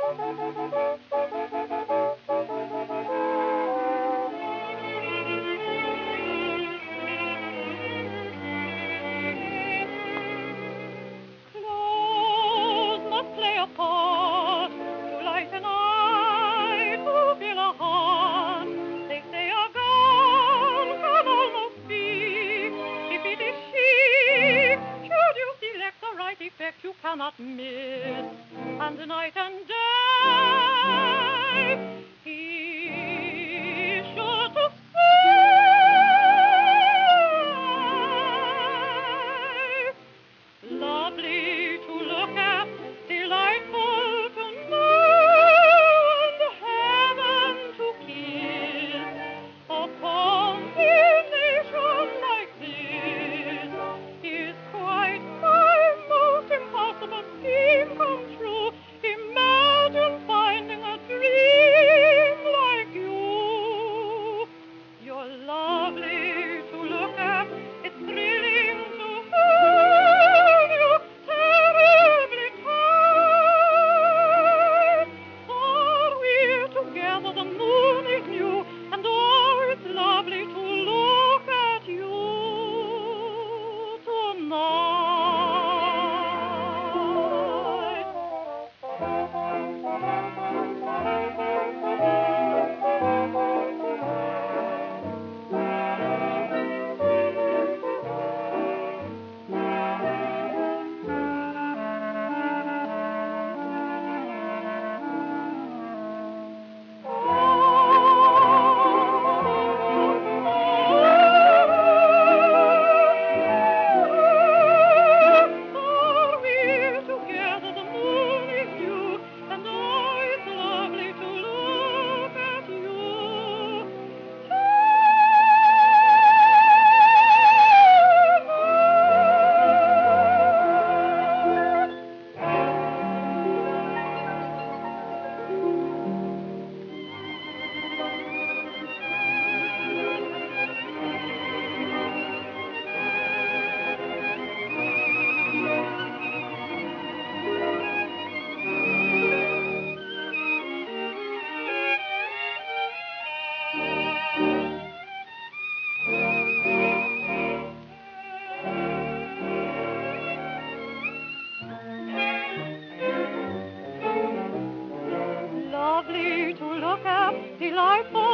You cannot miss, and night and day he sure to stay. Lovely to look at, delightful to know, and heaven to kiss. A combination like this is quite impossible scheme come true. Imagine finding a dream like you. You're lovely to look at. It's thrilling to hold you. Terribly tight. For we're together, the moon is new, and oh, it's lovely to look at you tonight. Lovely to look at, delightful